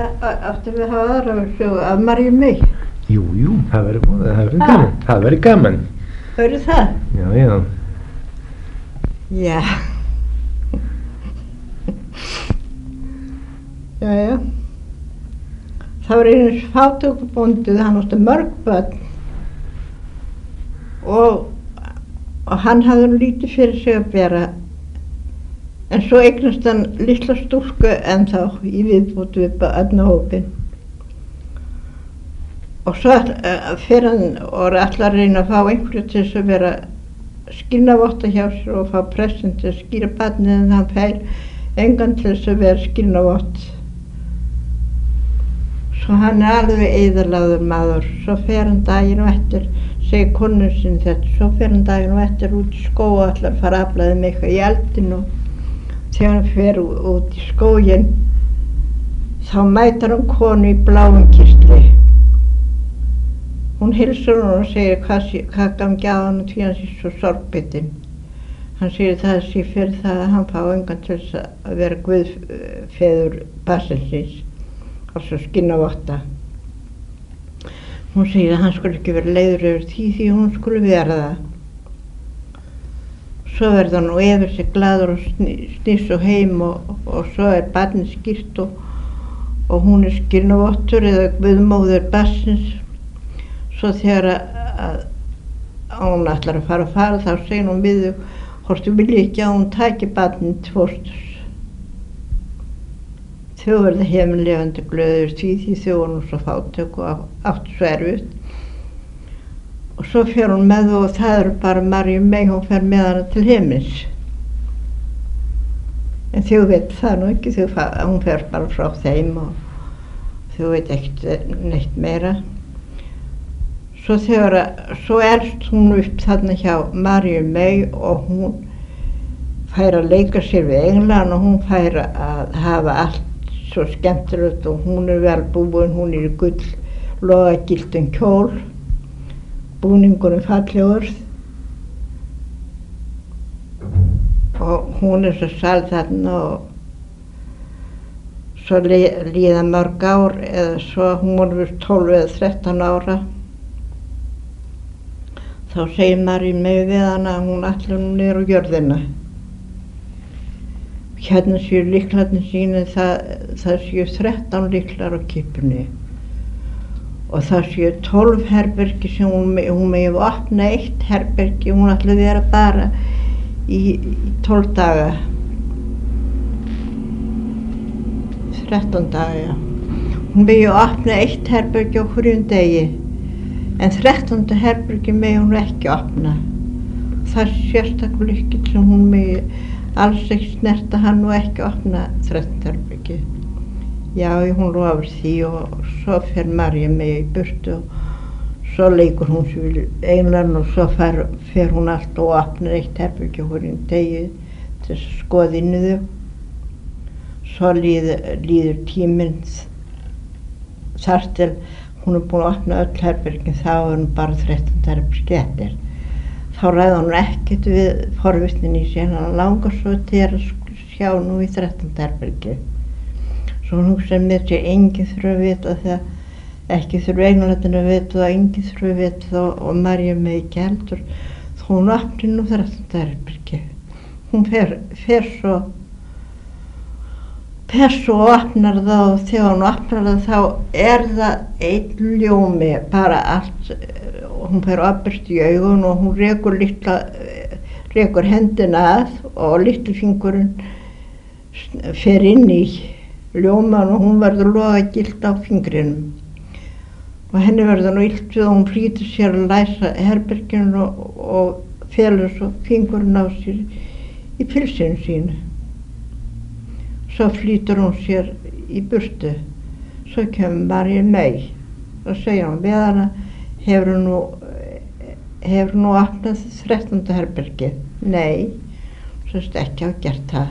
áttum við að hafa aðra sögu af Maríu Mey? Jú, það verður gaman. Það verður gaman. Verður það? Já. Já. Já. Það var einu fátækubóndi, hann átti mörg börn og hann hafði lítið fyrir sig að bera. En svo eignast hann litla stúlku ennþá í viðbót við barnahópinn. Og svo fer hann og ætlar að reyna að fá einhverju til þess að vera skilnavotta hjá sér og fá prestinn til að skýra barnið, en hann fær engan til þess að vera skilnavott. Svo hann alveg eyðilagður maður. Svo fer hann daginn og eftir, segir konu sinni þetta, svo fer hann daginn og eftir út í skóg og ætlar að fara að afla þeim eitthvað í eldinu. Þegar hann fer út í skóginn þá mætir hann konu í bláum kyrtli. Hún heilsar hann og segir hvað gangi á hann því hann sé svo sorgbitinn. Hann segir það sé fyrir það að hann fá engan til þess að vera guðfeður barnsins, altså skinnavotta. Hún segir að hann skulle ekki vera leiður yfir því hún skulle vera það. Svo verður hann og yfir sig glaður og snýr svo heim og svo barnið skýrt og hún skinnavottur eða guðmóðir barnsins. Svo þegar að hún ætlar að fara þá segir hún við þau hvort þú vilji ekki að hún taki barnið til fósturs. Þau verða heimilefandi glöður því þau voru nú svo fátök og áttu svo erfitt. Og svo fer hún með og það eru bara Maríu Mey, hún fer með hana til heimins. En þau veit það nú ekki, hún fer bara frá þeim og þau veit ekkert neitt meira. Svo elst hún upp þarna hjá Maríu Mey og hún fær að leika sér við englan og hún fær að hafa allt svo skemmtilegt og hún vel búin, hún í gull logagiltum kjól, búningurinn fallegur og hún svo sæl þarna og svo líða mörg ár eða svo hún var 12 eða 13 ára. Þá segir Maríu Mey við hana að hún ætlar nú niður á jörðina. Hérna séu lyklarnir síni, það séu 13 lyklar á kipunni og það séu 12 herbergi sem hún megi opna eitt herbergi, hún ætlaði að vera bara í 12 daga, 13 daga, já. Hún megi opna eitt herbergi á hverjum degi, en 13. herbergi megi hún ekki opna. Það er sérstaklega lykill sem hún megi alls ekki snerta hann og ekki opna 13. herbergi. Já, hún lofar því og svo fer Maríu Mey í burtu og svo leikur hún sér við englan og svo fer hún alltaf og opnar eitt herbergi á hverjum degi til þess að skoða inn í þau. Svo líður tíminn þar til hún búin að opna öll herbergin, þá er hún bara 13. herbergi eftir. Þá ræði hún ekkert við forvitnin í sig, hann langar svo til að sjá nú í 13. herbergi. Svo hún hugsaði með sér, enginn þurfa að vita það, ekki þurfa englarnir að vita það, enginn þurfa að vita það og Maríu Mey ekki heldur. Þó hún opni nú 13. herbergi. Hún fer svo og opnar það og þegar hún opnar það þá er það einn ljómi, bara allt. Hún fer opast í augun og hún rekur hendina að og litlfingurinn fer inn í ljóman og hún verður logagilt á fingrinum. Og henni verður nú illt við og hún flýtir sér að læsa herberginu og felur svo fingurinn á sér í pilsinu sínu. Svo flýtur hún sér í burtu. Svo kemur Maríu Mey og segir hún við hana, hefur nú opnað 13. herbergi? Nei, svo ekki hafa gert það.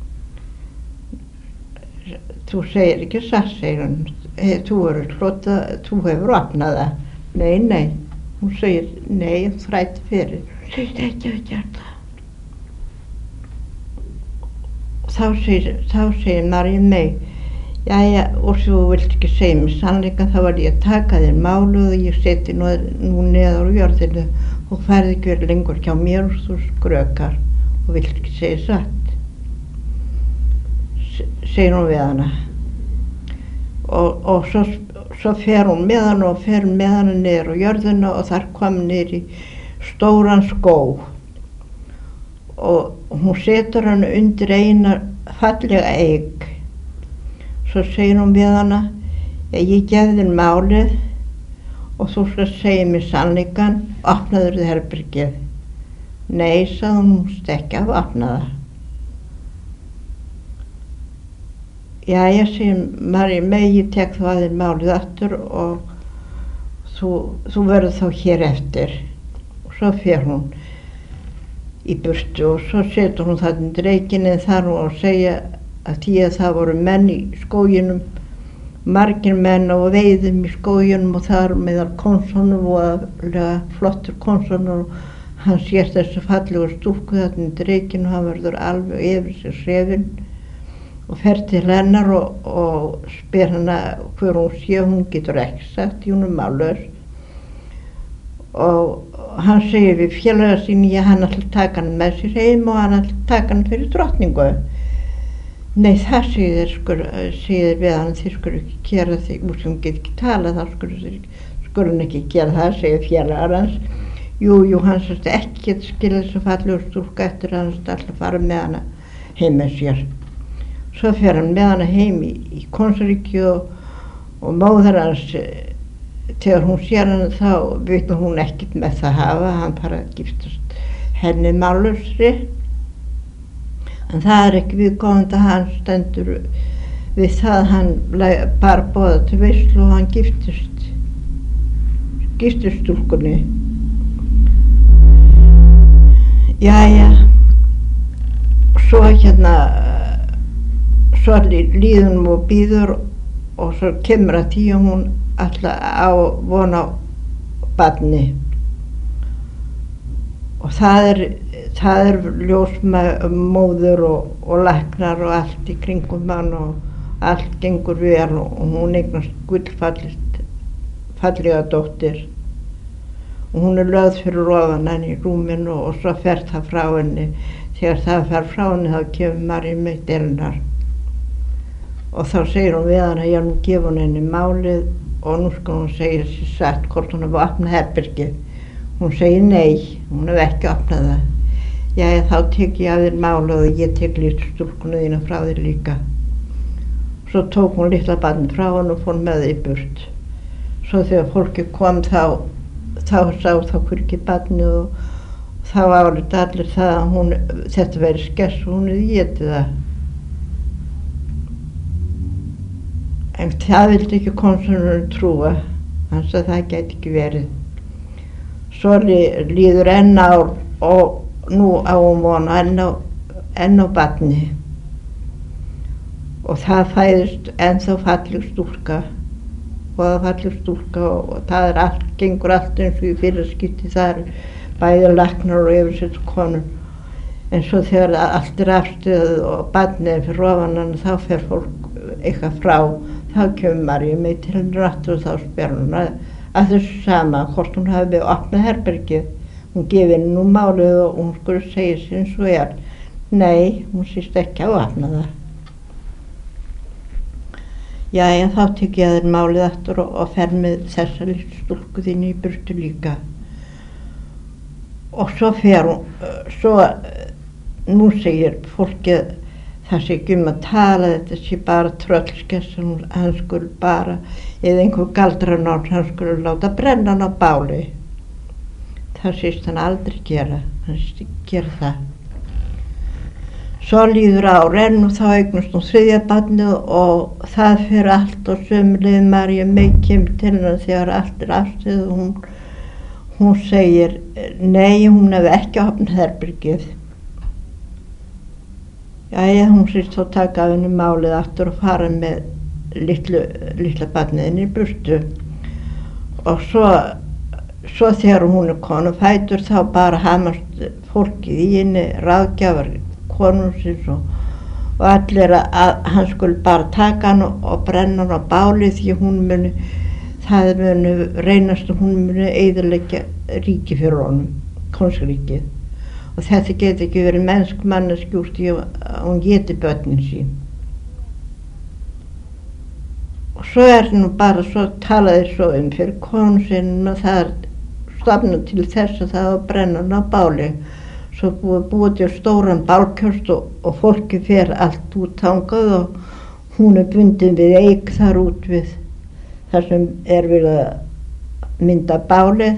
Þú segir ekki satt, segir hún. Þú hefur opnað það. Nei. Hún segir nei, þræti fyrir. Þú segir ekki hafa gert það. Þá segir Maríu Mey, Jæja, og svo þú vilt ekki segja mér sannleikann, þá var ég að taka þér málið og ég seti nú neðar á jörðinu og færði ekki verið lengur hjá mér og þú skrökar og vilt ekki segja satt. Segir hún við hana. Og svo fer hún með hana og fer með hana niður á jörðinu og þar kom niður í stóran skó og hún setur hana undir eina fallega eik. Svo segir hún við hana, ég gef þér málið og þú skal segja mér sannleikann, opnaður þið herbergið. Nei, sagði hún ekki að opna það. Jæja, segir María mey, ég tek þá að þér málið aftur og þú verður þá hér eftir. Og svo fer hún í burtu og svo setur hún það undir eikinni þar og segja að því að það voru menn í skóginum, margir menn á veiðum í skóginum og þar meðal konsonur og flottur konsonur og hann sér þessu fallegu stúlku þarna undir reikinu og hann verður alveg yfir sig hrifinn og fer til hennar og spyr hana hver hún sé, hún getur ekki sagt, hún málaus og hann segir við félaga sín, hann ætla að taka hann með sér heim og hann ætla að taka hann fyrir drottningu. Nei, það segir við hann, þið skur ekki gera því, sem get ekki tala, þá skur hann ekki gera það, segir félagar hans. Jú, hann sérst ekki geta skilja þessu fallegu stúlku eftir að hann alltaf fara með hana heim með sér. Svo fer hann með hana heim í Konungsríki og móðir hans, þegar hún sér hann þá veit hún ekkert með það hafa, hann bara giftast henni málausri. En það ekki viðkomandi að hann stendur við það, hann bara boða til veislu og hann giftist stúlkunni. Jæja, svo svo líður hún og býður og svo kemur að því að hún alltaf á von á barni. Og það er ljósmóður og læknar og allt í kringum hann og allt gengur vel og hún eignast gullfallega dóttir og hún er lögð fyrir ofan henni í rúminu og svo fer það frá henni. Þegar það fer frá henni þá kemur María mey til hennar og þá segir hún við hana, já nú gefur hún henni málið og nú skal hún segja sér satt hvort hún hefur opnað herbergið. Hún segir nei, hún hefur ekki opnað það. Jæja, þá tek ég af þér málið og ég tek litlu stúlkuna þína frá þér líka. Svo tók hún litla barnið frá hann og fór með það í burt. Svo þegar fólki kom þá sá þá hvergi barnið og þá áliti allir það að þetta væri skess og hún hefði étið það. En það vildi ekki konsonurinn trúa, hann sagði það gæti ekki verið. Svo líður enn ár og nú á hún von enn á barni og það fæðist ennþá falleg stúlka og það er allt, gengur allt eins og í fyrirskipti, það er bæði læknar og yfirsettskonur en svo þegar allt er afstöð og barnið er fyrir ofan hann þá fer fólk eitthvað frá, þá kemur María mey til hennar aftur og þá spyr hún að þessu sama hvort hún hafi opnað herbergið. Hún gefi henni nú málið og hún skulle segja sér eins og er. Nei, hún sýst ekki að opna það. Jæja, þá tek ég að þér málið aftur og fer með þessa litlu stúlku þínu í burtu líka. Og svo fer hún, nú segir fólkið það sé ekki að tala, þetta sé bara tröllskess, hann skulle bara, eða einhver galdranál, hann skulle láta brenna hann á báli. Það sést hann aldrei gera, hann sést ekki gera það. Svo líður árin og þá eignast hún þriðja barnið og það fer allt og sömuleið María mey kemur til hennar þegar allt er afstöð og hún segir nei, hún hefði ekki opnað herbergið. Jæja, hún sést þá taka af henni málið aftur og fara með litla barniðinni í burtu og svo þegar hún er konufætur þá bara hamast fólkið í henni, ráðgjafar konungsins og allir að hann skulle bara taka hann og brenna hann á báli því það muni reynast að hún muni eyðileggja ríki fyrir honum, konungsríkið, og þetta geti ekki verið mennsk manneski úr því að hún geti börnin sín. Og svo svo talaði svo fyrir konu sinn að það stofnað til þess að það var brenna hann á báli. Svo búið til stóran bálkjöst og fólki fer allt út þangað og hún bundin við eik þar út við þar sem verið að mynda bálið.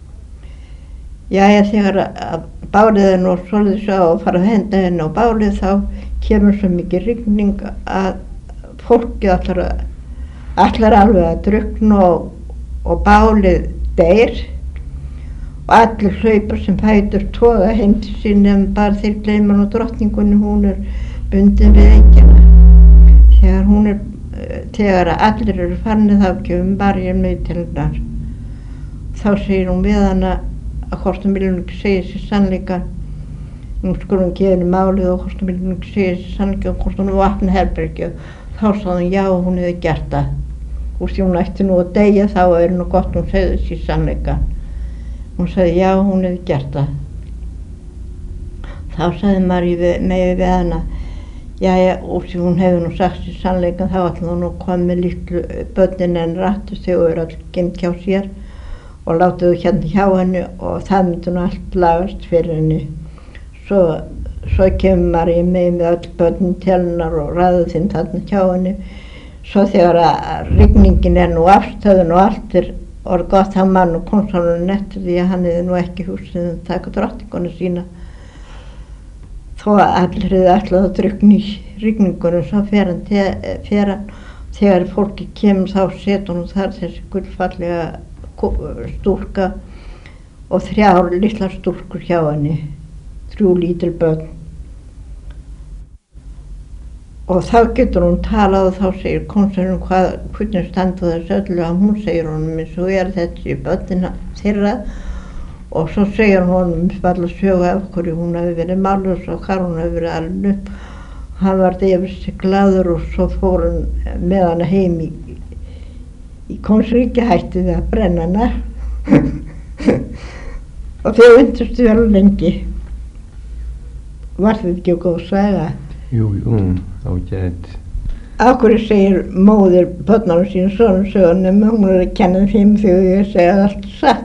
Jæja, þegar bálið nú svolítið sá að fara að henda henni á bálið þá kemur svo mikið rigning að fólkið allar alveg að drukkna og bálið deyr. Og allir hlaupar sem fætur toga heim til sín en bara þeir gleyma nú drottningunni, hún bundin við eikina. Þegar allir eru farnir þá kemur María með til hennar. Þá segir hún við hana að hvort hún vilja ekki segja sér sannleikann. Nú skulum hún gefa henni málið og hvort hún vilja ekki segja sér sannleikann, hvort hún opna herbergið. Þá sagði hún já, hún hefði gert það. Úr því hún ætti nú að deyja þá nú gott hún segði sér sannleikann. Hún sagði já, hún hefði gert það. Þá sagði María með við hana, jæja, úr því hún hefði nú sagt sér sannleikann þá ætla hún nú komið litlu börnin en rættu þau allir geymt hjá sér og látið þau hérna hjá henni og það myndi nú allt lagast fyrir henni. Svo kemur María með öll börnin til hennar og ræður þinn þarna hjá henni. Svo þegar að rigningin nú afstöðun og allt og gott hann mann og konsalunum eftir því að hann hefði nú ekki hugsað að taka drottninguna sína. Þó að allir hefði ætlað að drukkna í rigningunum, svo fer hann þegar fólki kemur þá setur hún þar þessi gullfallega stúlka og 3 litlar stúlkur hjá henni, 3 lítil börn. Og þá getur hún talað og þá segir konsulinn hvernig standa þessu öllu að hún segir honum eins og þessi börnin þeirra og svo segir honum alla sögu af hverju hún hefði verið máluð og hvar hún hefði verið alin upp. Hann var yfir sig glaður og svo fór hann með hana heim í konungsríki, hætti við að brenna hana og þau vindust vel lengi. Var þetta ekki góð saga? Jú, ágætt. Af hverju segir móðir börnunum sínum svona sögur nema hún að kenna þeim þegar ég segja allt satt.